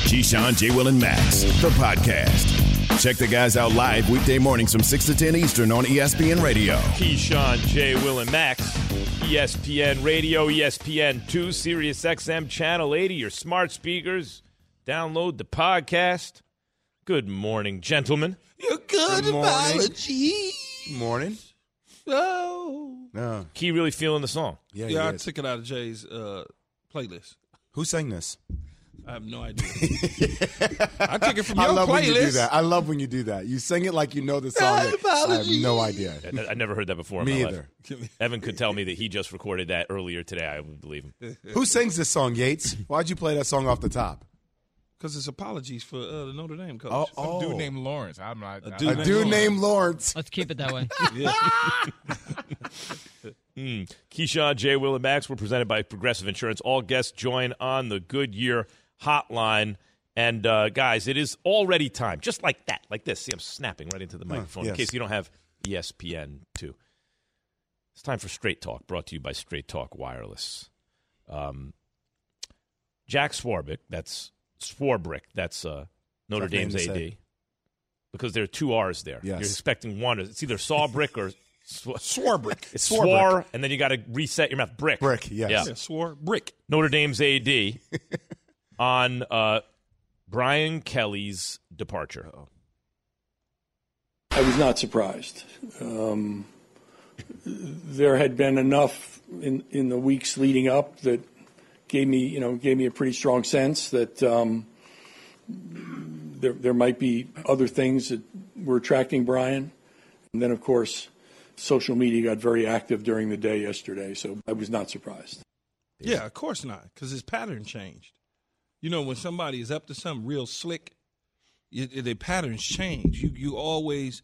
Keyshawn, J. Will, and Max, the podcast. Check the guys out live weekday mornings from 6 to 10 Eastern on ESPN Radio. Keyshawn, J. Will, and Max, ESPN Radio, ESPN2, Sirius XM, Channel 80, your smart speakers. Download the podcast. Good morning, gentlemen. Your good apology. Good morning. Oh. Key really feeling the song. Yeah, I took it out of Jay's playlist. Who sang this? I have no idea. I took it from your I love playlist. when you do that. I love when you do that. You sing it like you know the song. I have no idea. I never heard that before in Me my either. life. Evan could tell me that he just recorded that earlier today. I would believe him. Who sings this song, Yates? Why'd you play that song off the top? Because it's apologies for the Notre Dame coach. Oh. A dude named Lawrence. I'm not. A dude named Lawrence. Let's keep it that way. Keyshawn, J. Will, and Max were presented by Progressive Insurance. All guests join on the Goodyear hotline. And, guys, it is already time, just like that, like this. See, I'm snapping right into the microphone yes. in case you don't have ESPN 2. It's time for Straight Talk, brought to you by Straight Talk Wireless. Jack Swarbrick, that's Notre Dame's AD. Say. Because there are two R's there. Yes. You're expecting one. It's either Sawbrick or Swarbrick. It's Swar, and then you got to reset your mouth. Brick. Brick, yes. Yeah. Swarbrick. Notre Dame's AD on Brian Kelly's departure. I was not surprised. There had been enough in the weeks leading up that gave me a pretty strong sense that there might be other things that were attracting Brian. And then, of course, social media got very active during the day yesterday, so I was not surprised. Yeah, of course not, because his pattern changed. You know, when somebody is up to something real slick, their patterns change. You always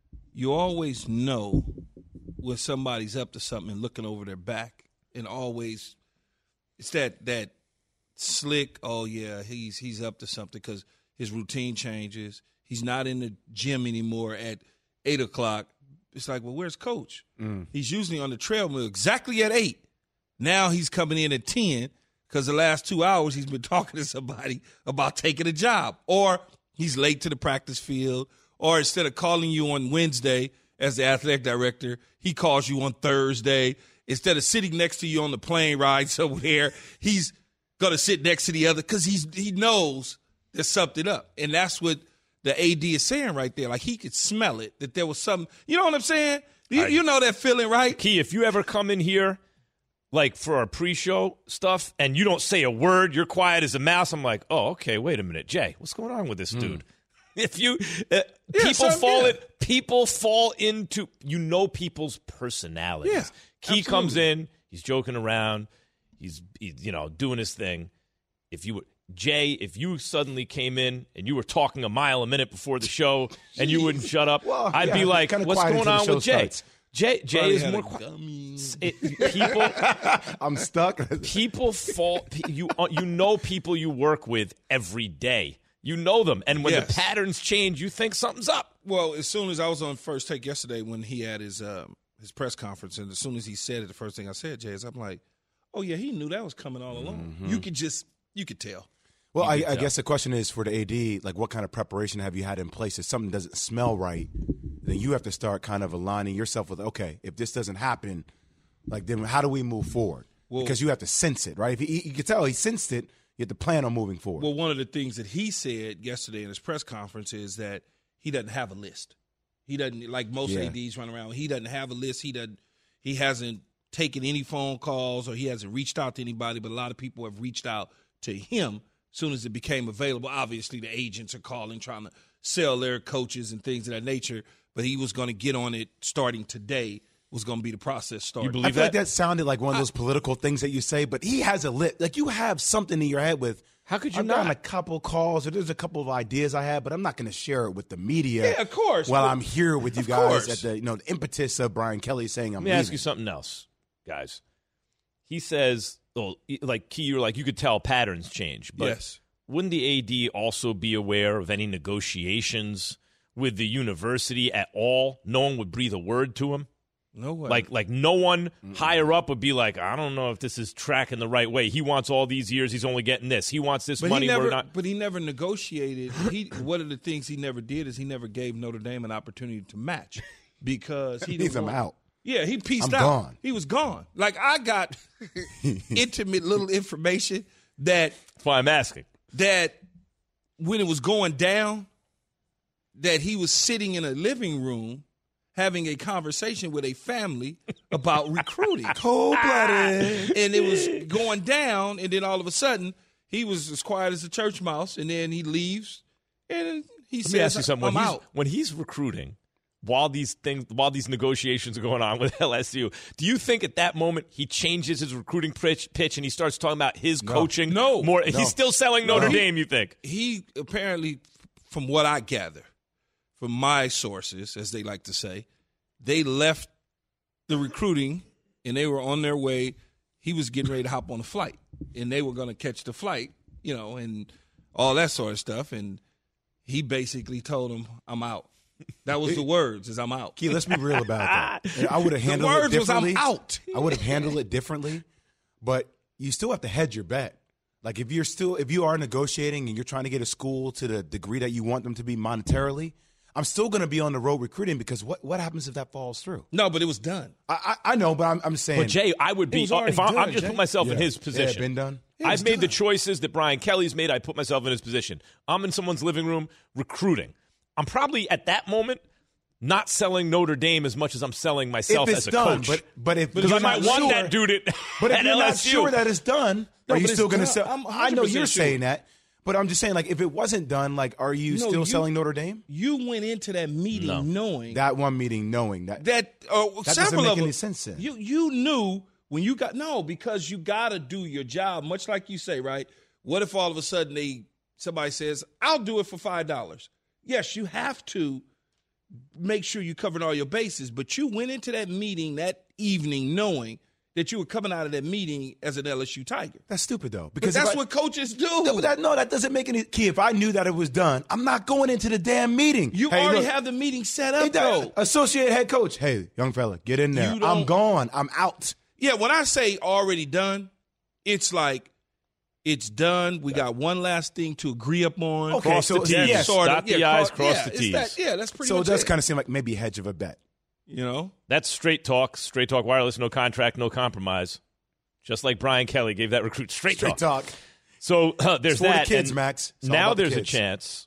know when somebody's up to something and looking over their back, and always it's that slick. Oh yeah, he's up to something because his routine changes. He's not in the gym anymore at 8 o'clock. It's like, well, where's Coach? He's usually on the treadmill exactly at 8. Now he's coming in at 10 because the last 2 hours he's been talking to somebody about taking a job, or he's late to the practice field, or instead of calling you on Wednesday as the athletic director, he calls you on Thursday. Instead of sitting next to you on the plane ride somewhere, he's going to sit next to the other because he knows there's something up. And that's what the AD is saying right there. Like, he could smell it, that there was something. You know what I'm saying? You know that feeling, right? Key, if you ever come in here, like for our pre-show stuff, and you don't say a word, you're quiet as a mouse, I'm like, oh, okay, wait a minute. Jay, what's going on with this dude? If you people fall into people's personalities. Yeah, Key absolutely. comes in, he's joking around, he's doing his thing. If you suddenly came in and you were talking a mile a minute before the show and you wouldn't shut up, I'd be like, what's going on with Jay? Starts. Jay is more quiet. People, I'm stuck. people fall. You know people you work with every day. You know them, and when the patterns change, you think something's up. Well, as soon as I was on First Take yesterday when he had his press conference, and as soon as he said it, the first thing I said, Jay, is I'm like, oh yeah, he knew that was coming all along. You could tell. Well, I guess the question is for the AD, like, what kind of preparation have you had in place? If something doesn't smell right, then you have to start kind of aligning yourself with, okay, if this doesn't happen, like, then how do we move forward? Well, because you have to sense it, right? If you can tell he sensed it, you have to plan on moving forward. Well, one of the things that he said yesterday in his press conference is that he doesn't have a list. He doesn't, like most ADs run around, he doesn't have a list. He hasn't taken any phone calls, or he hasn't reached out to anybody, but a lot of people have reached out to him as soon as it became available. Obviously, the agents are calling, trying to sell their coaches and things of that nature, but he was going to get on it starting today. Was going to be the process started. You believe I feel like that sounded like one of those political things that you say, but he has a list. Like, you have something in your head with, how could you I've not? gotten a couple calls, or there's a couple of ideas I have, but I'm not going to share it with the media. Yeah, of course. While I'm here with you Of guys course. at the the impetus of Brian Kelly saying I'm Let me leaving. ask you something else, guys. He says, like, Key, you're like, you could tell patterns change, but Yes. wouldn't the AD also be aware of any negotiations with the university at all? No one would breathe a word to him? No way. Like no one higher up would be like, I don't know if this is tracking the right way. He wants all these years. He's only getting this. He wants this money. But he never negotiated. One of the things he never did is he never gave Notre Dame an opportunity to match because he didn't want. I'm out. Yeah, he pieced I'm out. gone. He was gone. Like, I got intimate little information that That's why I'm asking. that when it was going down, that he was sitting in a living room having a conversation with a family about recruiting. Cold-blooded. And it was going down, and then all of a sudden, he was as quiet as a church mouse, and then he leaves, and he Let me ask you says, something. I'm out. When he's recruiting, while these negotiations are going on with LSU, do you think at that moment he changes his recruiting pitch and he starts talking about his coaching? No. More. He's still selling Notre Dame, you think? He apparently, from what I gather, from my sources, as they like to say, they left the recruiting and they were on their way. He was getting ready to hop on a flight, and they were going to catch the flight, and all that sort of stuff. And he basically told them, I'm out. That was the words, is I'm out. Key, let's be real about that. And I would have handled the words it differently. was, I'm out. I would have handled it differently, but you still have to hedge your bet. Like if you are negotiating and you're trying to get a school to the degree that you want them to be monetarily, I'm still going to be on the road recruiting because what happens if that falls through? No, but it was done. I know, but I'm saying. But Jay, I would be if I'm just put myself in his position. Yeah, been done. I've made the choices that Brian Kelly's made. I put myself in his position. I'm in someone's living room recruiting. I'm probably at that moment not selling Notre Dame as much as I'm selling myself as a coach. But because I might want that dude at But if at you're LSU. not sure that it's done, are you still going to sell? I know 100% you're sure. saying that, but I'm just saying, like, if it wasn't done, like, are you still selling Notre Dame? You went into that meeting knowing That one meeting, knowing that several doesn't make of them. any sense then. You knew when you got because you got to do your job, much like you say, right? What if all of a sudden somebody says, "I'll do it for $5"? Yes, you have to make sure you covered all your bases, but you went into that meeting that evening knowing that you were coming out of that meeting as an LSU Tiger. That's stupid, though. Because that's what coaches do. That doesn't make any key. If I knew that it was done, I'm not going into the damn meeting. You already have the meeting set up, though. Associate head coach, hey, young fella, get in there. I'm gone. I'm out. Yeah, when I say already done, it's like it's done. We got one last thing to agree upon. Okay, Cross the T's. yes. Dot the I's, cross the T's. That's pretty much So it does it. kind of seem like maybe a hedge of a bet. That's Straight Talk Wireless, no contract, no compromise. Just like Brian Kelly gave that recruit straight talk. So there's It's for that. the kids, and Max. It's all now about the there's a kids. chance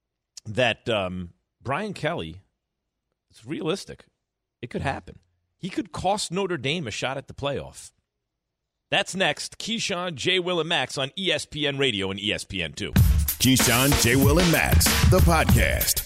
that Brian Kelly, it's realistic. It could happen. He could cost Notre Dame a shot at the playoff. That's next. Keyshawn, J. Will, and Max on ESPN Radio and ESPN2. Keyshawn, J. Will, and Max, the podcast.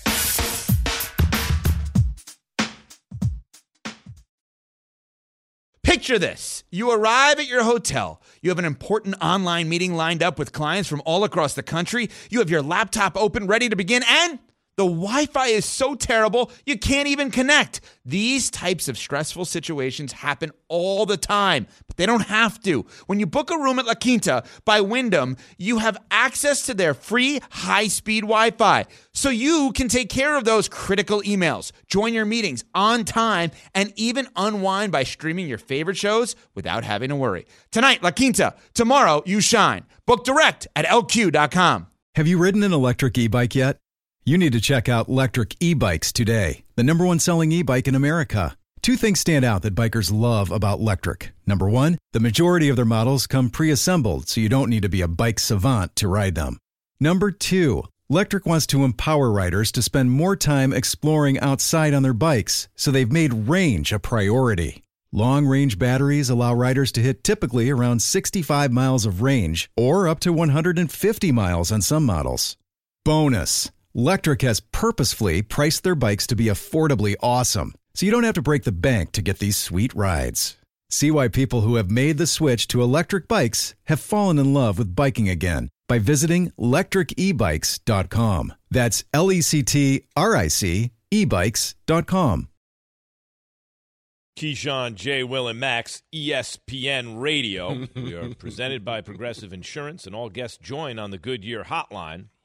Picture this. You arrive at your hotel. You have an important online meeting lined up with clients from all across the country. You have your laptop open, ready to begin, and the Wi-Fi is so terrible, you can't even connect. These types of stressful situations happen all the time, but they don't have to. When you book a room at La Quinta by Wyndham, you have access to their free high-speed Wi-Fi, so you can take care of those critical emails, join your meetings on time, and even unwind by streaming your favorite shows without having to worry. Tonight, La Quinta. Tomorrow, you shine. Book direct at LQ.com. Have you ridden an electric e-bike yet? You need to check out Lectric E-Bikes today, the #1 selling e-bike in America. Two things stand out that bikers love about Lectric. Number one, the majority of their models come pre-assembled, so you don't need to be a bike savant to ride them. Number two, Lectric wants to empower riders to spend more time exploring outside on their bikes, so they've made range a priority. Long-range batteries allow riders to hit typically around 65 miles of range, or up to 150 miles on some models. Bonus! Lectric has purposefully priced their bikes to be affordably awesome, so you don't have to break the bank to get these sweet rides. See why people who have made the switch to electric bikes have fallen in love with biking again by visiting lectricebikes.com. That's LECTRIC ebikes.com. Keyshawn, J. Will, and Max, ESPN Radio. We are presented by Progressive Insurance, and all guests join on the Goodyear Hotline.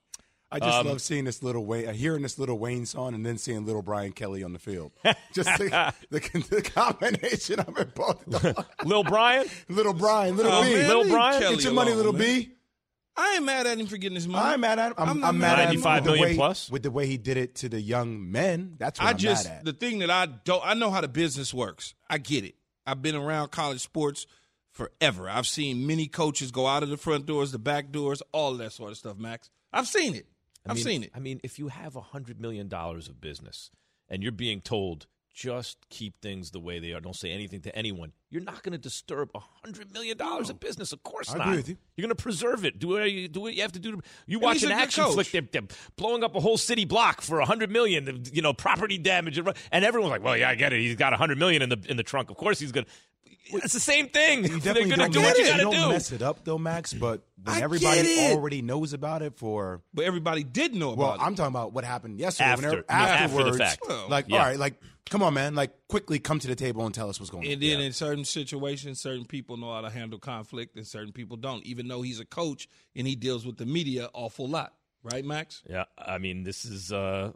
I just love seeing this little Wayne, hearing this little Wayne song, and then seeing little Brian Kelly on the field. Just the combination of it both. Lil Brian, little Brian, little B, man, Lil Brian, Kelly get your money, alone, little man. B. I ain't mad at him for getting his money. I'm mad at him. I'm mad at him 95 million plus with the way he did it to the young men. That's what I'm mad at. The thing that I know how the business works. I get it. I've been around college sports forever. I've seen many coaches go out of the front doors, the back doors, all of that sort of stuff, Max. I've seen it. I've seen it. I mean, if you have $100 million of business and you're being told just keep things the way they are, don't say anything to anyone, you're not going to disturb $100 million of business. Of course not. I agree with you. You're going to preserve it. Do what you have to do. You watch an action flick, they're blowing up a whole city block for $100 million, property damage, and everyone's like, well, yeah, I get it. He's got $100 million in the trunk. Of course he's going to. It's the same thing. You They're definitely going to don't do what you mess- got to you do. don't mess it up, though, Max, but when I everybody get it. already knows about it But everybody did know Well, about it. I'm talking about what happened yesterday. After Afterwards, the fact. Like, Yeah. all right, like, come on, man. Like, quickly come to the table and tell us what's going on. And then in certain situations, certain people know how to handle conflict and certain people don't, even though he's a coach and he deals with the media awful lot. Right, Max? Yeah, I mean, this is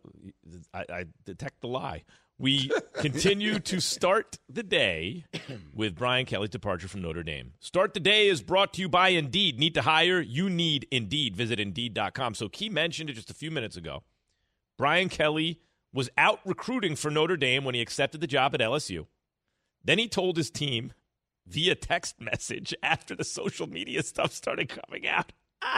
I detect the lie. We continue to start the day with Brian Kelly's departure from Notre Dame. Start the Day is brought to you by Indeed. Need to hire? You need Indeed. Visit Indeed.com. So Key mentioned it just a few minutes ago. Brian Kelly was out recruiting for Notre Dame when he accepted the job at LSU. Then he told his team via text message after the social media stuff started coming out.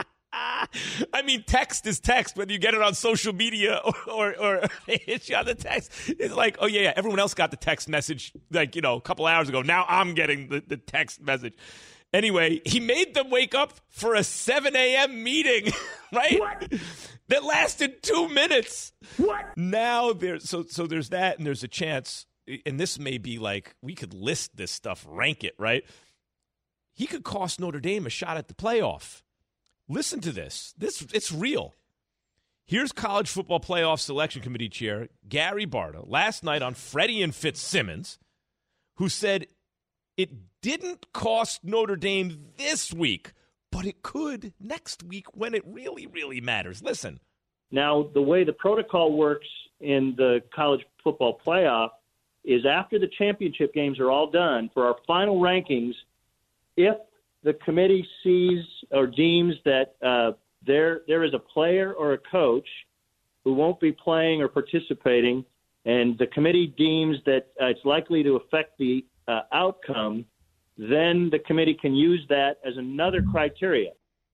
I mean, text is text, whether you get it on social media or hit you on the text. It's like, oh, yeah, everyone else got the text message, like, a couple hours ago. Now I'm getting the text message. Anyway, he made them wake up for a 7 a.m. meeting, right? What? That lasted 2 minutes. What? Now there's that, and there's a chance, and this may be like, we could list this stuff, rank it, right? He could cost Notre Dame a shot at the playoff. Listen to this. It's real. Here's College Football Playoff Selection Committee Chair Gary Barta last night on Freddie and Fitzsimmons, who said it didn't cost Notre Dame this week, but it could next week when it really, really matters. Listen. Now, the way the protocol works in the college football playoff is after the championship games are all done, for our final rankings, if the committee sees or deems that there is a player or a coach who won't be playing or participating, and the committee deems that it's likely to affect the outcome, then the committee can use that as another criteria.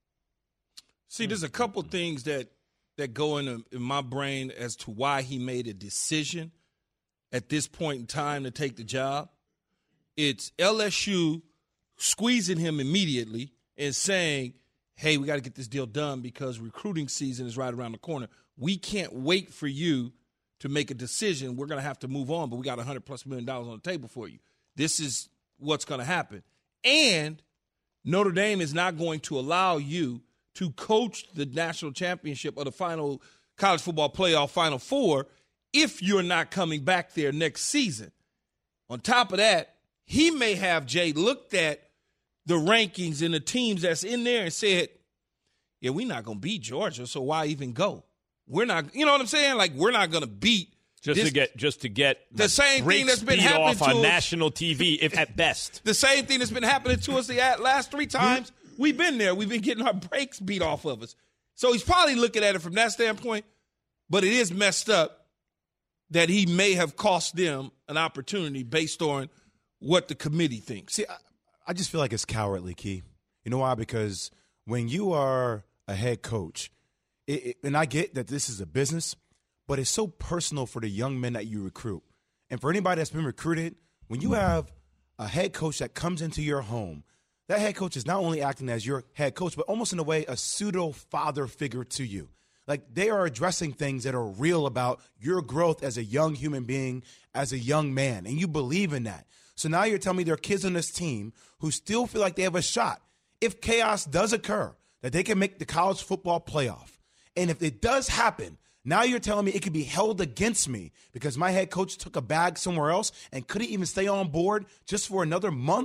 See, there's a couple things that go in my brain as to why he made a decision at this point in time to take the job. It's LSU squeezing him immediately and saying, hey, we got to get this deal done because recruiting season is right around the corner. We can't wait for you to make a decision. We're going to have to move on, but we got $100+ million on the table for you. This is what's going to happen. And Notre Dame is not going to allow you to coach the national championship or the final college football playoff Final Four if you're not coming back there next season. On top of that, he may have, Jay, looked at the rankings and the teams that's in there and said, yeah, we're not going to beat Georgia, so why even go? We're not, you know what I'm saying? Like, we're not going to beat just to get the same thing that's been happening off to on us. national TV, if at best. The same thing that's been happening to us the last 3 times. We've been there. We've been getting our brakes beat off of us. So he's probably looking at it from that standpoint, but it is messed up that he may have cost them an opportunity based on what the committee thinks. See, I just feel like it's cowardly, Key. You know why? Because when you are a head coach, and I get that this is a business, but it's so personal for the young men that you recruit. And for anybody that's been recruited, when you have a head coach that comes into your home, that head coach is not only acting as your head coach, but almost in a way a pseudo-father figure to you. Like, they are addressing things that are real about your growth as a young human being, as a young man, and you believe in that. So now you're telling me there are kids on this team who still feel like they have a shot, if chaos does occur, that they can make the college football playoff. And if it does happen, now you're telling me it could be held against me because my head coach took a bag somewhere else and couldn't even stay on board just for another month.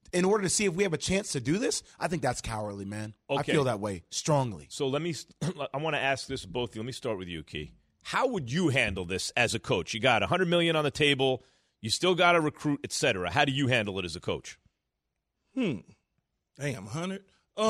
in order to see if we have a chance to do this, I think that's cowardly, man. I feel that way strongly. So I want to ask this of both of you. Let me start with you, Key. How would you handle this as a coach? You got $100 million on the table. You still got to recruit, et cetera. How do you handle it as a coach? Damn, 100.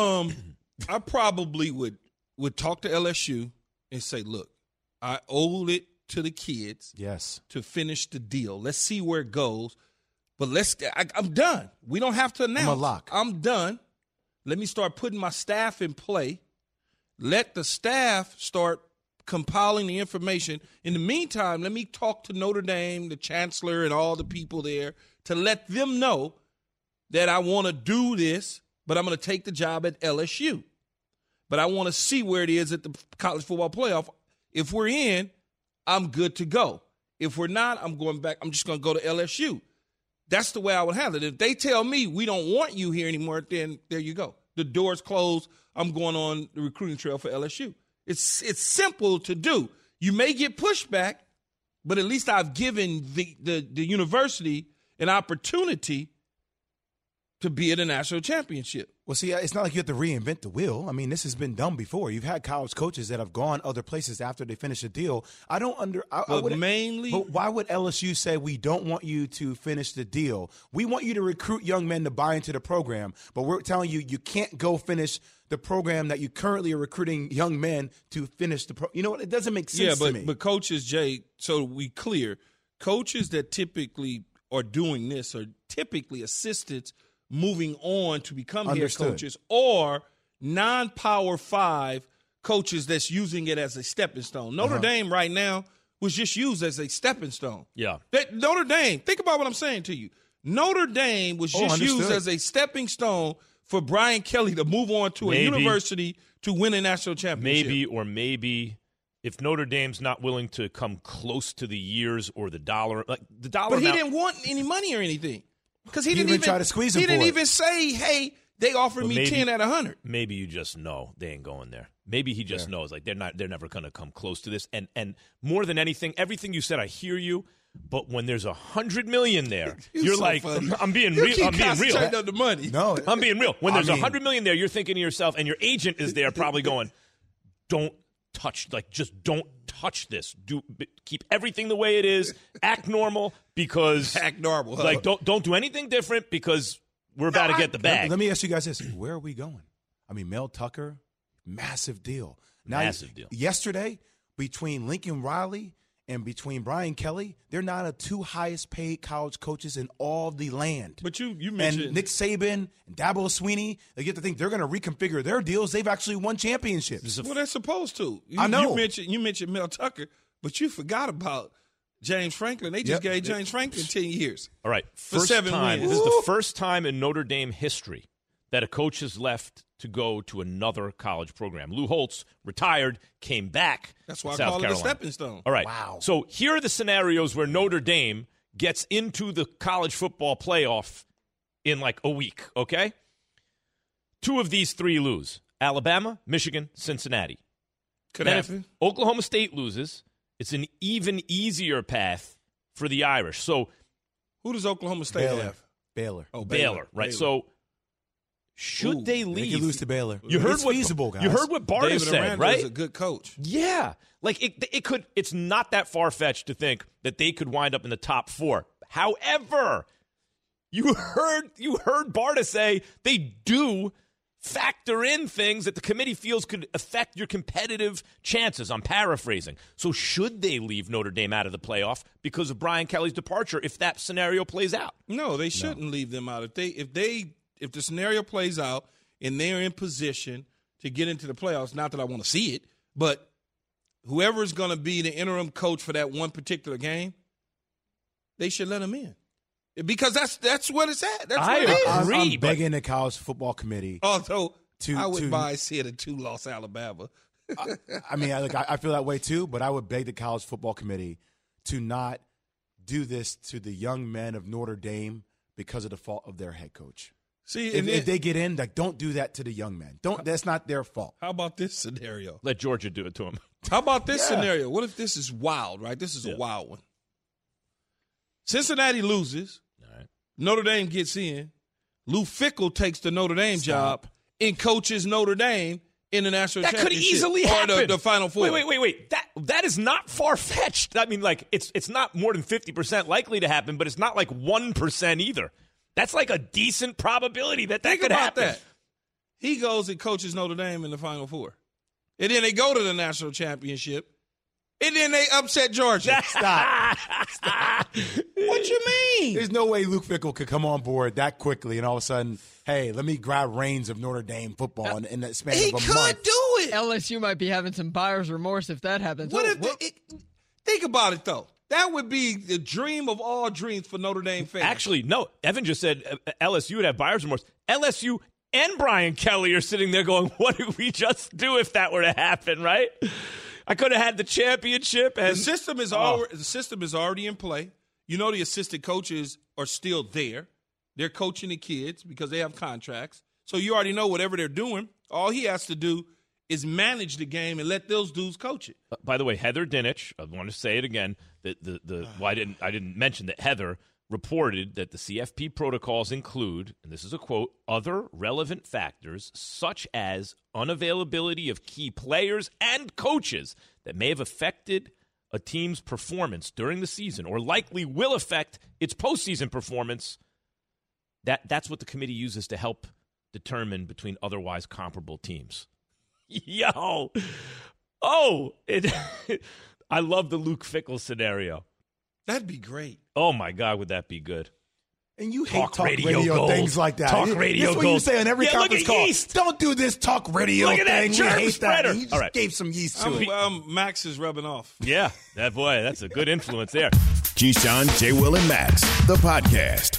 I probably would talk to LSU and say, look, I owe it to the kids to finish the deal. Let's see where it goes. But I'm done. We don't have to announce. I'm a lock. I'm done. Let me start putting my staff in play. Let the staff start compiling the information. In the meantime, let me talk to Notre Dame, the chancellor, and all the people there to let them know that I want to do this, but I'm going to take the job at LSU. But I want to see where it is at the college football playoff. If we're in, I'm good to go. If we're not, I'm going back. I'm just going to go to LSU. That's the way I would handle it. If they tell me we don't want you here anymore, then there you go. The door's closed. I'm going on the recruiting trail for LSU. It's simple to do. You may get pushback, but at least I've given the university an opportunity to be at a national championship. Well, see, it's not like you have to reinvent the wheel. I mean, this has been done before. You've had college coaches that have gone other places after they finish a deal. But why would LSU say we don't want you to finish the deal? We want you to recruit young men to buy into the program, but we're telling you you can't go finish the program that you currently are recruiting young men to finish the program. You know what? It doesn't make sense to me. But coaches, Jay, so we clear, coaches that typically are doing this are typically assistants moving on to become head coaches or non-Power 5 coaches that's using it as a stepping stone. Notre Dame right now was just used as a stepping stone. Yeah. Notre Dame, think about what I'm saying to you. Notre Dame was just used as a stepping stone for Brian Kelly to move on to a university to win a national championship. Maybe if Notre Dame's not willing to come close to the years or the dollar, But he didn't want any money or anything. Because he didn't even try to squeeze him. He didn't even say, "Hey, they offered me 10 at 100." Maybe you just know they ain't going there. Maybe he just knows like they're never going to come close to this. And more than anything, everything you said, I hear you. But when there's $100 million there, you're so like, funny. I'm being real. I'm being real. On the money. No, I'm being real. When there's $100 million there, you're thinking to yourself, and your agent is there, probably going, "Don't touch. Just don't touch this. Keep everything the way it is. Act normal because act normal. Huh? Like don't do anything different because we're about to get the bag." Let me ask you guys this: where are we going? I mean, Mel Tucker, massive deal. Massive deal. Yesterday, between Lincoln Riley and between Brian Kelly, they're not the two highest paid college coaches in all the land. But you mentioned and Nick Saban and Dabo Swinney. You have to think they're going to reconfigure their deals. They've actually won championships. Well, they're supposed to. I know. You mentioned Mel Tucker, but you forgot about James Franklin. They just gave James Franklin 10 years. All right, for 7 wins. This is the first time in Notre Dame history that a coach has left to go to another college program. Lou Holtz retired, came back. That's why I South call Carolina. it a stepping stone. All right. Wow. So here are the scenarios where Notre Dame gets into the college football playoff in like a week, okay? 2 of these 3 lose. Alabama, Michigan, Cincinnati. Could then happen. If Oklahoma State loses, it's an even easier path for the Irish. So who does Oklahoma State have? Baylor. Oh, Baylor, right? Baylor. So should they leave? They could lose to Baylor. You heard it's what feasible, guys. You heard what Barta David said, Aranda right? is a good coach. Yeah, like it could. It's not that far fetched to think that they could wind up in the top 4. However, you heard Barta say they do factor in things that the committee feels could affect your competitive chances. I'm paraphrasing. So should they leave Notre Dame out of the playoff because of Brian Kelly's departure if that scenario plays out? No, they shouldn't leave them out. If the scenario plays out and they're in position to get into the playoffs, not that I want to see it, but whoever's going to be the interim coach for that one particular game, they should let them in. Because that's what it's at. That's what it is. I'm begging the college football committee. Although I would buy a seat at 2 lost Alabama. I mean, I feel that way too, but I would beg the college football committee to not do this to the young men of Notre Dame because of the fault of their head coach. See, if they get in, like, don't do that to the young men. That's not their fault. How about this scenario? Let Georgia do it to him. How about this scenario? What if this is wild, right? This is a wild one. Cincinnati loses. All right. Notre Dame gets in. Lou Fickell takes the Notre Dame job and coaches Notre Dame in the national that championship. That could easily happen. Or the Final Four. Wait. That is not far-fetched. I mean, like, it's not more than 50% likely to happen, but it's not like 1% either. That's like a decent probability that Think could about happen. that. He goes and coaches Notre Dame in the Final Four. And then they go to the national championship. And then they upset Georgia. Stop. What you mean? There's no way Luke Fickell could come on board that quickly and all of a sudden, hey, let me grab reins of Notre Dame football in that span of a month. He could do it. LSU might be having some buyer's remorse if that happens. Think about it, though. That would be the dream of all dreams for Notre Dame fans. Actually, no. Evan just said LSU would have buyer's remorse. LSU and Brian Kelly are sitting there going, what did we just do if that were to happen, right? I could have had the championship. And the system is already in play. You know the assistant coaches are still there. They're coaching the kids because they have contracts. So you already know whatever they're doing. All he has to do is manage the game and let those dudes coach it. By the way, Heather Dinich, I want to say it again. I didn't mention that Heather reported that the CFP protocols include, and this is a quote, other relevant factors such as unavailability of key players and coaches that may have affected a team's performance during the season or likely will affect its postseason performance. That's what the committee uses to help determine between otherwise comparable teams. Yo. Oh, I love the Luke Fickell scenario. That'd be great. Oh, my God, would that be good? And you hate talk radio gold. things like that. Talk radio That's what gold. you say on every conference call. Yeast. Don't do this talk radio Look at thing. that germ we hate spreader. that. You just All right. gave some yeast to it. Max is rubbing off. Yeah, that's a good influence there. Keyshawn, J. Will, and Max, the podcast.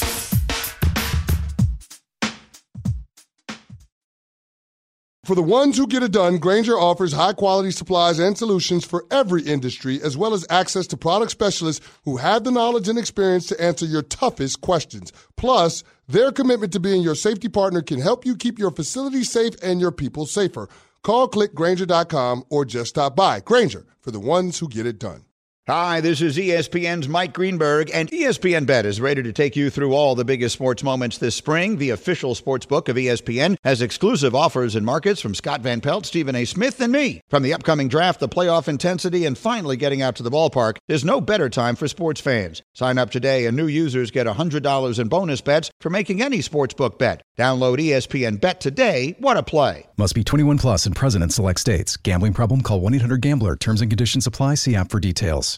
For the ones who get it done, Grainger offers high-quality supplies and solutions for every industry, as well as access to product specialists who have the knowledge and experience to answer your toughest questions. Plus, their commitment to being your safety partner can help you keep your facility safe and your people safer. Call, click Grainger.com, or just stop by. Grainger, for the ones who get it done. Hi, this is ESPN's Mike Greenberg, and ESPN Bet is ready to take you through all the biggest sports moments this spring. The official sports book of ESPN has exclusive offers and markets from Scott Van Pelt, Stephen A. Smith, and me. From the upcoming draft, the playoff intensity, and finally getting out to the ballpark, there's no better time for sports fans. Sign up today, and new users get $100 in bonus bets for making any sportsbook bet. Download ESPN Bet today. What a play. Must be 21 plus and present in select states. Gambling problem? Call 1-800-GAMBLER. Terms and conditions apply. See app for details.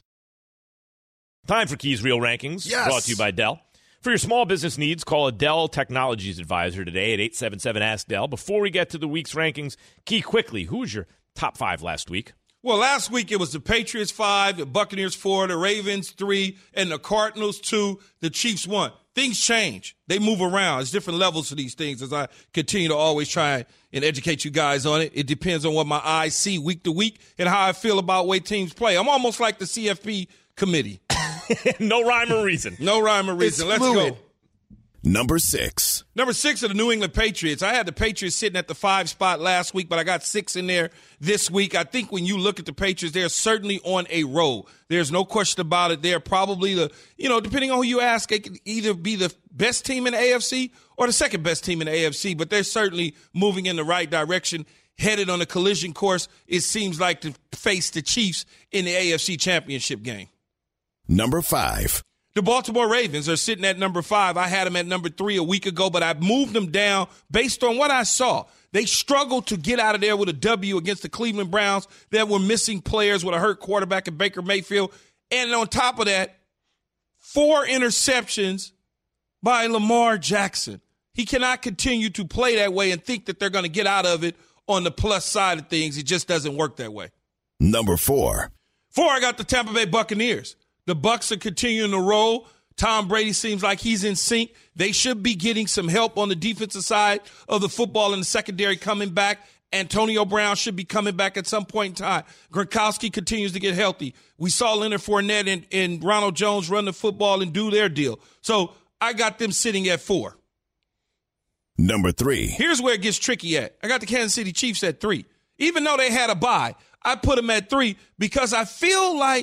Time for Keys Real Rankings, Yes. brought to you by Dell. For your small business needs, call a Dell Technologies advisor today at 877-ASK-DELL. Before we get to the week's rankings, Key, quickly, who was your top 5 last week? Well, last week it was the Patriots 5, the Buccaneers 4, the Ravens 3, and the Cardinals 2, the Chiefs 1. Things change. They move around. There's different levels to these things as I continue to always try and educate you guys on it. It depends on what my eyes see week to week and how I feel about the way teams play. I'm almost like the CFP committee. No rhyme or reason. No rhyme or reason. Let's fluid. go. Number 6. Number 6 are the New England Patriots. I had the Patriots sitting at the 5 spot last week, but I got 6 in there this week. I think when you look at the Patriots, they're certainly on a roll. There's no question about it. They're probably depending on who you ask, they could either be the best team in the AFC or the second best team in the AFC, but they're certainly moving in the right direction, headed on a collision course, it seems like, to face the Chiefs in the AFC Championship game. Number 5. The Baltimore Ravens are sitting at number 5. I had them at number 3 a week ago, but I moved them down based on what I saw. They struggled to get out of there with a W against the Cleveland Browns that were missing players with a hurt quarterback in Baker Mayfield. And on top of that, 4 interceptions by Lamar Jackson. He cannot continue to play that way and think that they're going to get out of it on the plus side of things. It just doesn't work that way. Number 4. 4, I got the Tampa Bay Buccaneers. The Bucs are continuing to roll. Tom Brady seems like he's in sync. They should be getting some help on the defensive side of the football in the secondary coming back. Antonio Brown should be coming back at some point in time. Gronkowski continues to get healthy. We saw Leonard Fournette and Ronald Jones run the football and do their deal. So I got them sitting at 4. Number 3. Here's where it gets tricky at. I got the Kansas City Chiefs at 3. Even though they had a bye, I put them at 3 because I feel like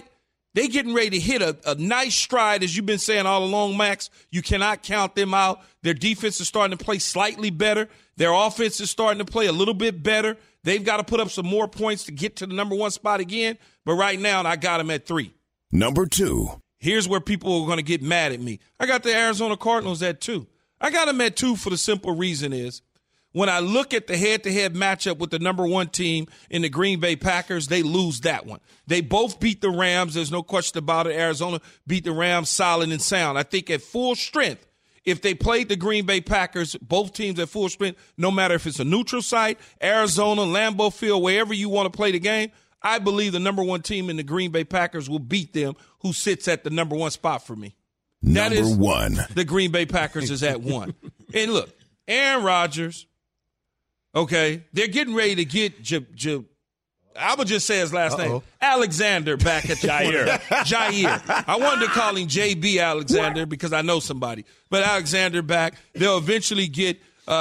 They getting ready to hit a nice stride, as you've been saying all along, Max. You cannot count them out. Their defense is starting to play slightly better. Their offense is starting to play a little bit better. They've got to put up some more points to get to the number 1 spot again. But right now, I got them at 3. Number 2. Here's where people are going to get mad at me. I got the Arizona Cardinals at 2. I got them at 2 for the simple reason is, when I look at the head-to-head matchup with the number 1 team in the Green Bay Packers, they lose that one. They both beat the Rams. There's no question about it. Arizona beat the Rams solid and sound. I think at full strength, if they played the Green Bay Packers, both teams at full strength, no matter if it's a neutral site, Arizona, Lambeau Field, wherever you want to play the game, I believe the number 1 team in the Green Bay Packers will beat them, who sits at the number 1 spot for me. Number 1. The Green Bay Packers is at 1. And look, Aaron Rodgers, okay, they're getting ready to get I would just say his last name, Alexander, back at the Jair. I wanted to call him JB Alexander because I know somebody. But Alexander back. They'll eventually get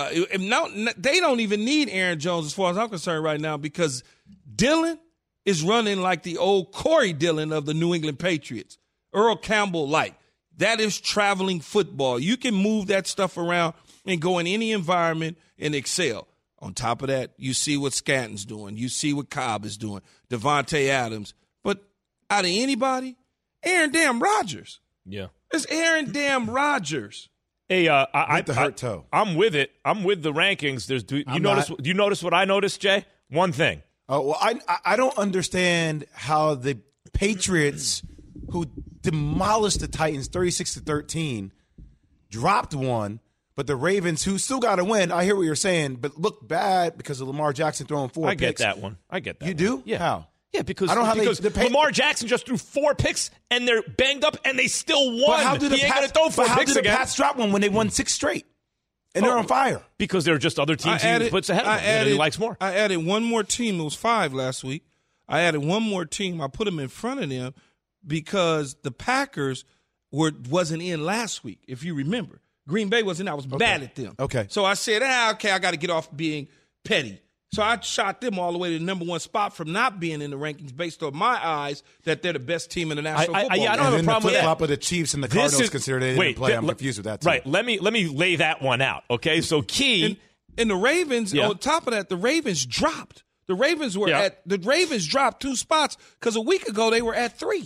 they don't even need Aaron Jones as far as I'm concerned right now, because Dillon is running like the old Corey Dillon of the New England Patriots. Earl Campbell-like. That is traveling football. You can move that stuff around and go in any environment and excel. On top of that, you see what Scantle's doing. You see what Cobb is doing, Devontae Adams. But out of anybody, Aaron damn Rodgers. Yeah. It's Aaron damn Rodgers. Hey, hurt toe. I'm with it. I'm with the rankings. Do you notice what I noticed, Jay? One thing. Oh, well, I don't understand how the Patriots, who demolished the Titans 36-13, dropped one. But the Ravens, who still got to win, I hear what you're saying, but look bad because of Lamar Jackson throwing 4 picks. I get that one. You do? Yeah. How? Yeah, because, I don't know how Lamar Jackson just threw 4 picks, and they're banged up, and they still won. But how did he ain't going to throw 4 picks again. Pats drop one when they won 6 straight? And they're on fire. Because there are just other teams he puts ahead of them, and he likes more. I added one more team. It was 5 last week. I added one more team. I put them in front of them because the Packers wasn't in last week, if you remember. Green Bay wasn't. I was mad at them. Okay. So I said, okay, I got to get off being petty. So I shot them all the way to the number 1 spot from not being in the rankings based on my eyes that they're the best team in the National Football League. I don't have a problem with that. Flip-flop of the Chiefs and the Cardinals considered they didn't play. I'm confused with that, too. Right. Let me lay that one out, okay? So, Key. And the Ravens, on top of that, the Ravens dropped. The Ravens dropped 2 spots because a week ago they were at 3.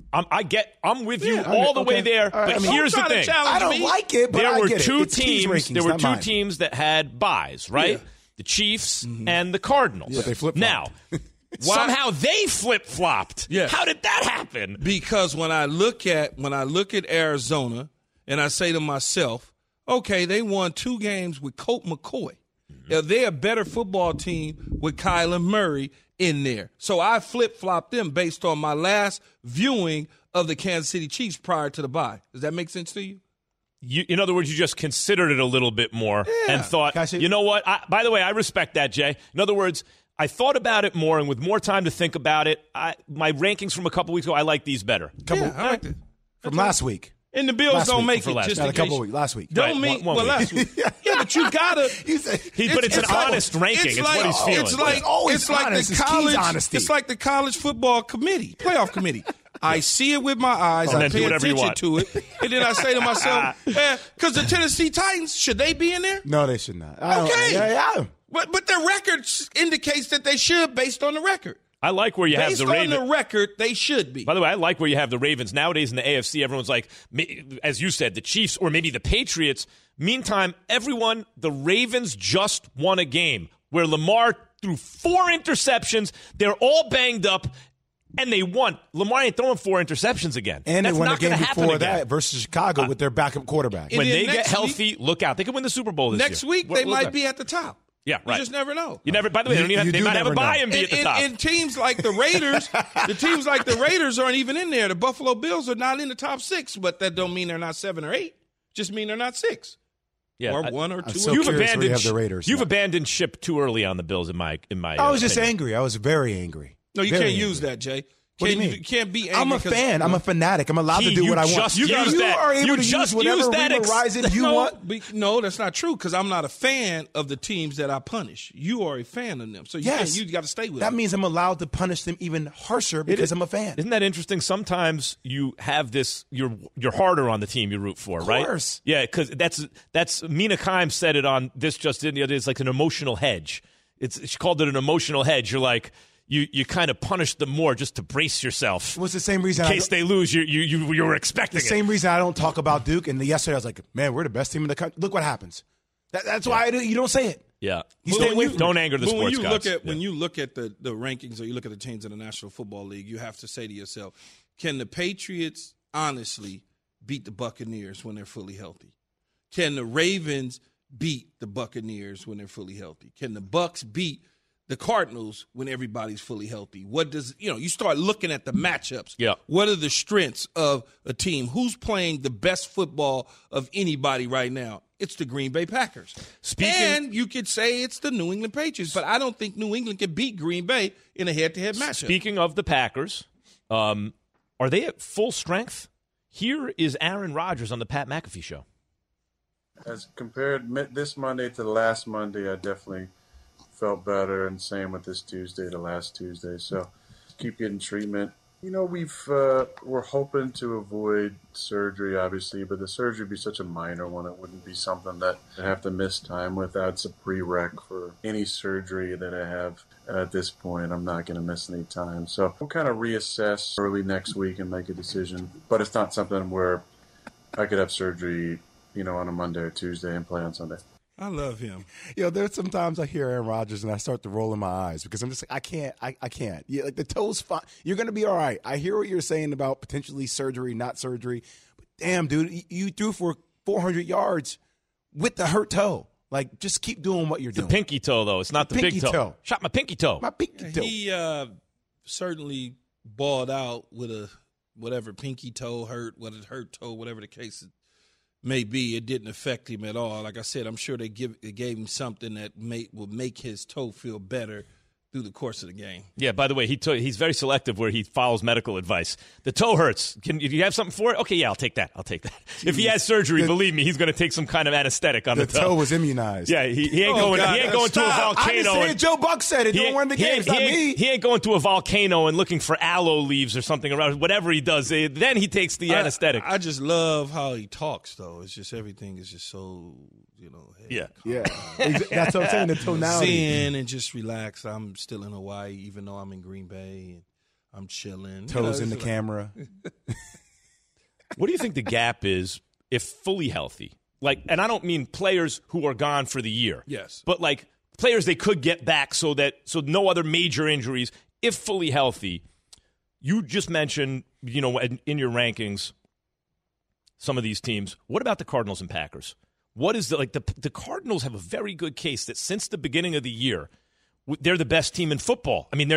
I'm with you all the way there. But here's the thing. I don't like it, but there were get two it. teams. There were 2 teams that had buys, right? Yeah. The Chiefs and the Cardinals. Yeah. But they flip-flopped. Now, somehow they flip-flopped. Yeah. How did that happen? Because when I look at Arizona and I say to myself, okay, they won 2 games with Colt McCoy. They're a better football team with Kyler Murray in there. So I flip-flopped them based on my last viewing of the Kansas City Chiefs prior to the bye. Does that make sense to you? In other words, you just considered it a little bit more and thought, you know what? By the way, I respect that, Jay. In other words, I thought about it more, and with more time to think about it, my rankings from a couple weeks ago, I like these better. I like it. From last week. And the Bills don't make it. Just a couple weeks. Last week. Don't mean last week. Yeah, but you gotta. But it's an honest ranking. It's what he's feeling. It's like the college football committee, playoff committee. I see it with my eyes. I pay attention to it, and then I say to myself, because the Tennessee Titans, should they be in there? No, they should not. Okay, but their record indicates that they should, based on the record. I like where you have the Ravens. Based on the record, they should be. By the way, I like where you have the Ravens. Nowadays in the AFC, everyone's like, as you said, the Chiefs or maybe the Patriots. Meantime, the Ravens just won a game where Lamar threw 4 interceptions. They're all banged up, and they won. Lamar ain't throwing 4 interceptions again. And that's they won not the game before that again. versus Chicago with their backup quarterback. When they get healthy, look out. They could win the Super Bowl this year. Next week, they might be at the top. Yeah, right. You just never know. By the way, they might have a bye and be at the top. And teams like the Raiders, the Raiders aren't even in there. The Buffalo Bills are not in the top 6, but that don't mean they're not 7 or 8. Just mean they're not 6. Yeah, or 1 or 2. So you've abandoned ship too early on the Bills in my I was just angry. I was very angry. No, you can't use that, Jay. What do you mean? You can't be angry. I'm a fan. I'm a fanatic. I'm allowed to do what I want. You are able to use whatever Horizon you want. No, that's not true because I'm not a fan of the teams that I punish. You are a fan of them. So you got to stay with them. That means I'm allowed to punish them even harsher because I'm a fan. Isn't that interesting? Sometimes you have this, you're harder on the team you root for, right? Of course. Yeah, because that's Mina Kimes said it on This Just In the other day. It's like an emotional hedge. She called it an emotional hedge. You're like, You kind of punish them more just to brace yourself. Well, it's the same reason. In case they lose, you were expecting it. The same reason I don't talk about Duke. And yesterday I was like, man, we're the best team in the country. Look what happens. That's why you don't say it. Yeah. Don't anger the sports gods. When you look at the rankings or you look at the teams in the National Football League, you have to say to yourself, can the Patriots honestly beat the Buccaneers when they're fully healthy? Can the Ravens beat the Buccaneers when they're fully healthy? Can the Bucs beat the Cardinals when everybody's fully healthy? What does, you start looking at the matchups. Yeah. What are the strengths of a team? Who's playing the best football of anybody right now? It's the Green Bay Packers. And you could say it's the New England Patriots, but I don't think New England can beat Green Bay in a head-to-head matchup. Speaking of the Packers, are they at full strength? Here is Aaron Rodgers on the Pat McAfee Show. As compared this Monday to the last Monday, I definitely felt better, and same with this Tuesday to last Tuesday. So keep getting treatment. We're hoping to avoid surgery, obviously, but the surgery would be such a minor one. It wouldn't be something that I have to miss time with. That's a prereq for any surgery that I have at this point. I'm not going to miss any time. So we'll kind of reassess early next week and make a decision. But it's not something where I could have surgery, on a Monday or Tuesday and play on Sunday. I love him. There's sometimes I hear Aaron Rodgers and I start to roll in my eyes because I'm just like, I can't. Yeah, like the toe's fine. You're going to be all right. I hear what you're saying about potentially surgery, not surgery. But damn, dude, you threw for 400 yards with the hurt toe. Like, just keep doing what you're doing. The pinky toe, though. It's not the big toe. Shot my pinky toe. My pinky toe. He certainly balled out with a whatever pinky toe hurt, hurt toe, whatever the case may be. It didn't affect him at all. Like I said, I'm sure they gave him something that will make his toe feel better through the course of the game. Yeah, by the way, he's very selective where he follows medical advice. The toe hurts. Do you have something for it? Okay, yeah, I'll take that. Jeez. If he has surgery, believe me, he's going to take some kind of anesthetic on the toe. The toe was immunized. Yeah, he ain't going to a volcano. I just said Joe Buck said it. Don't win the game. It's not me. He ain't going to a volcano and looking for aloe leaves or something around. Whatever he does, then he takes the anesthetic. I just love how he talks, though. It's just everything is just so, Yeah. That's what I'm saying, the tonality. Zen and just relax. I'm still in Hawaii, even though I'm in Green Bay, and I'm chilling. Toes in the camera. What do you think the gap is if fully healthy? Like, and I don't mean players who are gone for the year. Yes. But like players they could get back so no other major injuries, if fully healthy. You just mentioned, in your rankings, some of these teams. What about the Cardinals and Packers? What is the Cardinals have a very good case that since the beginning of the year, they're the best team in football. I mean,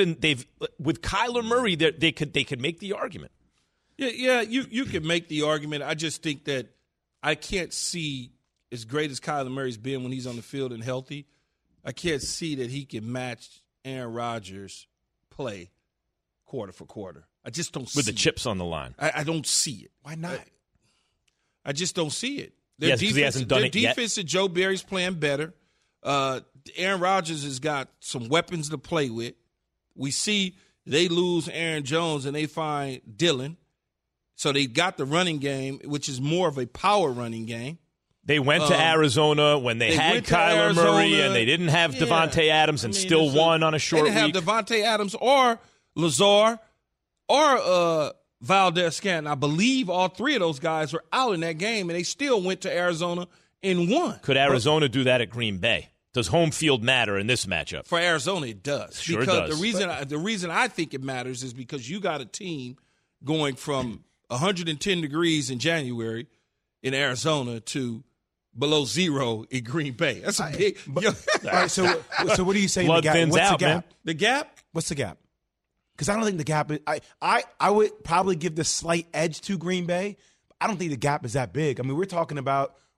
with Kyler Murray, they could make the argument. Yeah, you can make the argument. I just think that I can't see, as great as Kyler Murray's been when he's on the field and healthy, I can't see that he can match Aaron Rodgers' play quarter for quarter. I just don't see it. With the chips on the line. I don't see it. Why not? I just don't see it. Yes, because he hasn't done it yet. Their defense at Joe Barry's playing better. Aaron Rodgers has got some weapons to play with. We see they lose Aaron Jones and they find Dillon. So they got the running game, which is more of a power running game. They went to Arizona when they had Kyler Murray and they didn't have Devontae Adams and still won on a short week. They didn't have Devontae Adams or Lazar or Valdez-Scantling. I believe all three of those guys were out in that game, and they still went to Arizona and won. Could Arizona do that at Green Bay? Does home field matter in this matchup? For Arizona, it does. Sure because does. The reason I think it matters is because you got a team going from 110 degrees in January in Arizona to below zero in Green Bay. That's a big. All right, so what are you saying? Blood the gap? thins What's out, the gap? man. The gap? What's the gap? Because I don't think the gap is. I would probably give the slight edge to Green Bay. I don't think the gap is that big. I mean, we're talking about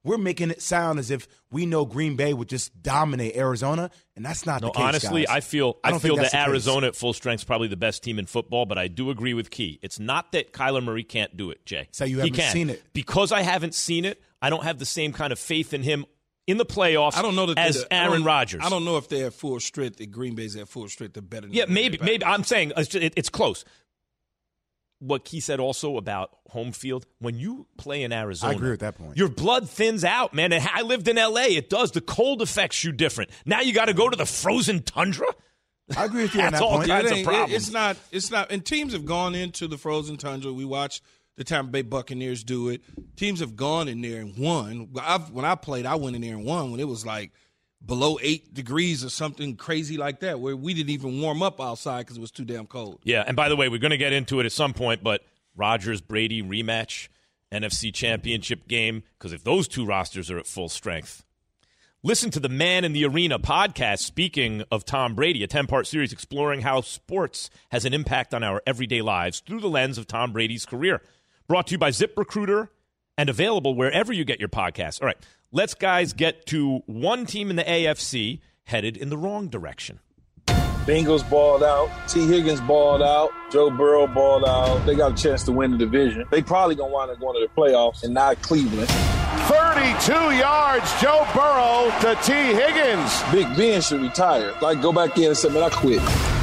we're making it sound as if we know Green Bay would just dominate Arizona, and that's not the case, honestly, guys. I feel don't think that's that the Arizona at full strength is probably the best team in football, but I do agree with Key. It's not that Kyler Murray can't do it, Jay. So you He haven't can. seen it. Because I haven't seen it, I don't have the same kind of faith in him in the playoffs I don't know that as Aaron Rodgers. I don't know if they're at full strength. If Green Bay's at full strength, they're better than Yeah, Green maybe. Bay. Maybe I'm saying it's close. What Key said also about home field, when you play in Arizona, I agree with that point. Your blood thins out, man. And I lived in L.A. It does. The cold affects you different. Now you got to go to the frozen tundra? I agree with you on That's that all point. kinds of problems. It's not. And teams have gone into the frozen tundra. We watched the Tampa Bay Buccaneers do it. Teams have gone in there and won. When I played, I went in there and won when it was like below 8 degrees or something crazy like that, where we didn't even warm up outside because it was too damn cold. Yeah, and by the way, we're going to get into it at some point, but Rodgers-Brady rematch, NFC Championship game, because if those two rosters are at full strength. Listen to the Man in the Arena podcast, speaking of Tom Brady, a 10-part series exploring how sports has an impact on our everyday lives through the lens of Tom Brady's career. Brought to you by ZipRecruiter and available wherever you get your podcasts. All right, let's, guys, get to one team in the AFC headed in the wrong direction. Bengals balled out. T. Higgins balled out. Joe Burrow balled out. They got a chance to win the division. They probably going to wind up going to the playoffs and not Cleveland. 32 yards, Joe Burrow to T. Higgins. Big Ben should retire. Like, go back in and say, man, I quit.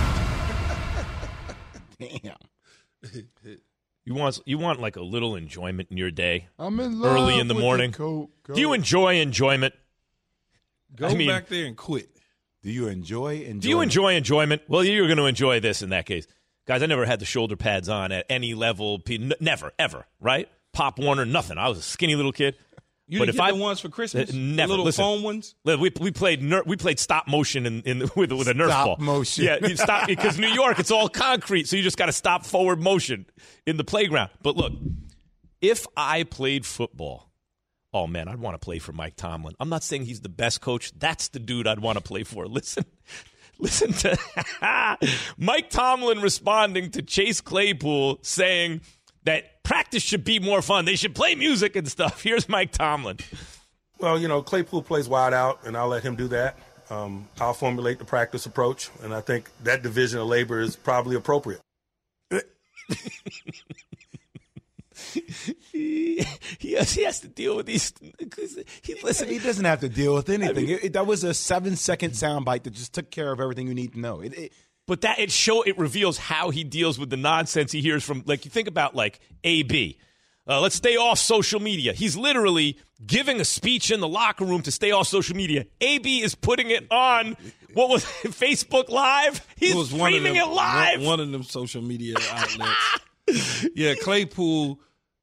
Damn. You want like a little enjoyment in your day? I'm in love early in the with morning. the Coke. Do you enjoy enjoyment? Go back there and quit. Do you enjoy enjoyment? Do you enjoy enjoyment? Well, you're going to enjoy this in that case. Guys, I never had the shoulder pads on at any level. Never, ever, right? Pop Warner, nothing. I was a skinny little kid. You didn't get the ones for Christmas? Never. The little Listen, foam ones? We played stop motion with a Nerf ball. Stop motion. Yeah, you stop because New York, it's all concrete, so you just got to stop forward motion in the playground. But look, if I played football, oh man, I'd want to play for Mike Tomlin. I'm not saying he's the best coach. That's the dude I'd want to play for. Listen to Mike Tomlin responding to Chase Claypool saying that practice should be more fun. They should play music and stuff. Here's Mike Tomlin. Well, Claypool plays wide out, and I'll let him do that. I'll formulate the practice approach, and I think that division of labor is probably appropriate. He has to deal with these. He doesn't have to deal with anything. That was a 7-second soundbite that just took care of everything you need to know. But it reveals how he deals with the nonsense he hears from, like, you think about, like, AB. Let's stay off social media. He's literally giving a speech in the locker room to stay off social media. AB is putting it on, what was it, Facebook Live? He's streaming it live. One of them social media outlets. Yeah, Claypool,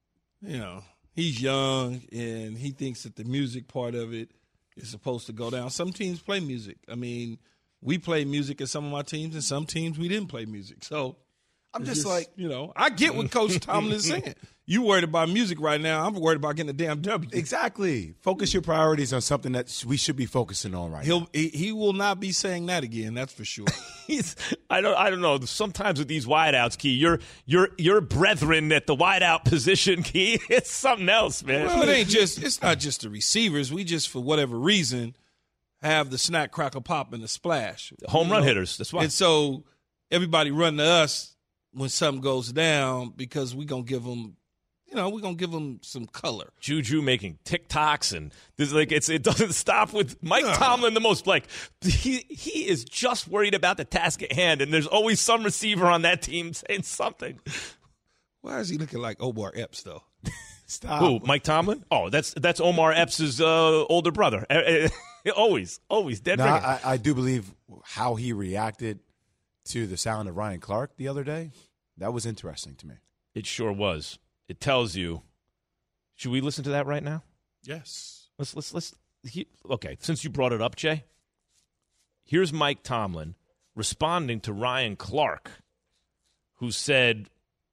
he's young, and he thinks that the music part of it is supposed to go down. Some teams play music. I mean, we play music at some of my teams, and some teams we didn't play music. So I'm just like, I get what Coach Tomlin is saying. You worried about music right now. I'm worried about getting a damn W. Exactly. Focus your priorities on something that we should be focusing on right now. He will not be saying that again. That's for sure. I don't know. Sometimes with these wideouts, Key, your brethren at the wideout position, Key, it's something else, man. Well, it's not just the receivers. We just, for whatever reason, have the snack, crackle, pop, and the splash. Home run hitters. That's why. And so everybody run to us when something goes down because we're going to give them, we're going to give them some color. Juju making TikToks, and this, like, it doesn't stop with Mike Tomlin. The most, like, he is just worried about the task at hand, and there's always some receiver on that team saying something. Why is he looking like Omar Epps, though? Stop. Who, Mike Tomlin? Oh, that's Omar Epps' older brother. always dead ringer. I do believe how he reacted to the sound of Ryan Clark the other day. That was interesting to me. It sure was. It tells you. Should we listen to that right now? Yes. Let's. Okay, since you brought it up, Jay, here's Mike Tomlin responding to Ryan Clark, who said,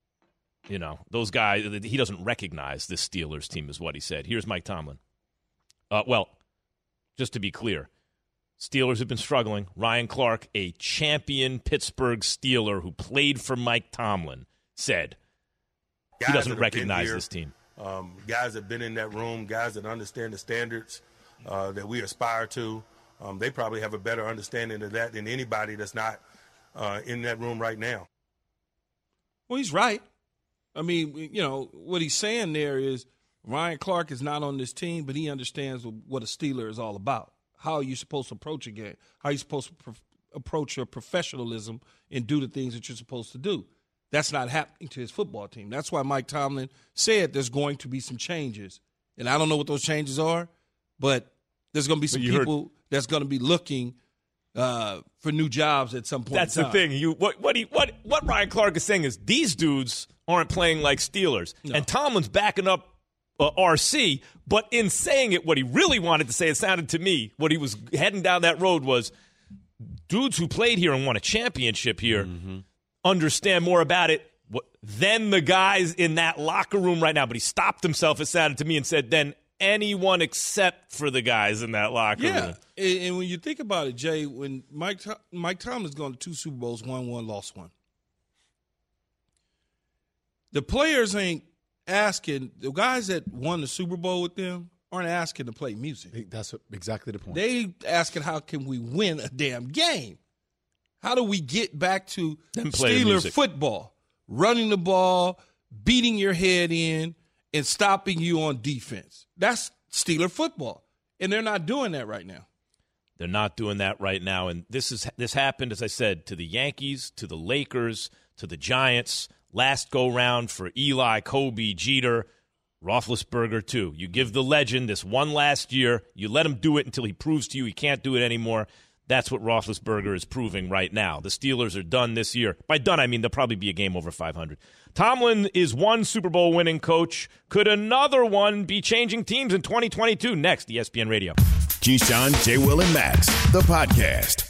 those guys, he doesn't recognize this Steelers team is what he said. Here's Mike Tomlin. Well, just to be clear, Steelers have been struggling. Ryan Clark, a champion Pittsburgh Steeler who played for Mike Tomlin, said he doesn't recognize this team. Guys that have been in that room, guys that understand the standards that we aspire to, they probably have a better understanding of that than anybody that's not in that room right now. Well, he's right. I mean, what he's saying there is Ryan Clark is not on this team, but he understands what a Steeler is all about. How are you supposed to approach a game? How are you supposed to approach your professionalism and do the things that you're supposed to do? That's not happening to his football team. That's why Mike Tomlin said there's going to be some changes. And I don't know what those changes are, but there's going to be some people that's going to be looking for new jobs at some point. That's the thing. What Ryan Clark is saying is these dudes aren't playing like Steelers. No. And Tomlin's backing up RC, but in saying it, what he really wanted to say, it sounded to me, what he was heading down that road was dudes who played here and won a championship here understand more about it than the guys in that locker room right now. But he stopped himself, it sounded to me, and said, then anyone except for the guys in that locker room. Yeah, and when you think about it, Jay, when Mike Tomlin's gone to 2 Super Bowls, won one, lost one. The players ain't asking, the guys that won the Super Bowl with them aren't asking to play music. That's exactly the point. They asking, how can we win a damn game? How do we get back to Steeler football? Running the ball, beating your head in, and stopping you on defense. That's Steeler football. And they're not doing that right now. They're not doing that right now. And this happened, as I said, to the Yankees, to the Lakers, to the Giants. Last go-round for Eli, Kobe, Jeter, Roethlisberger, too. You give the legend this one last year. You let him do it until he proves to you he can't do it anymore. That's what Roethlisberger is proving right now. The Steelers are done this year. By done, I mean they'll probably be a game over 500. Tomlin is one Super Bowl winning coach. Could another one be changing teams in 2022? Next, ESPN Radio. Keyshawn, J. Will, and Max, the podcast.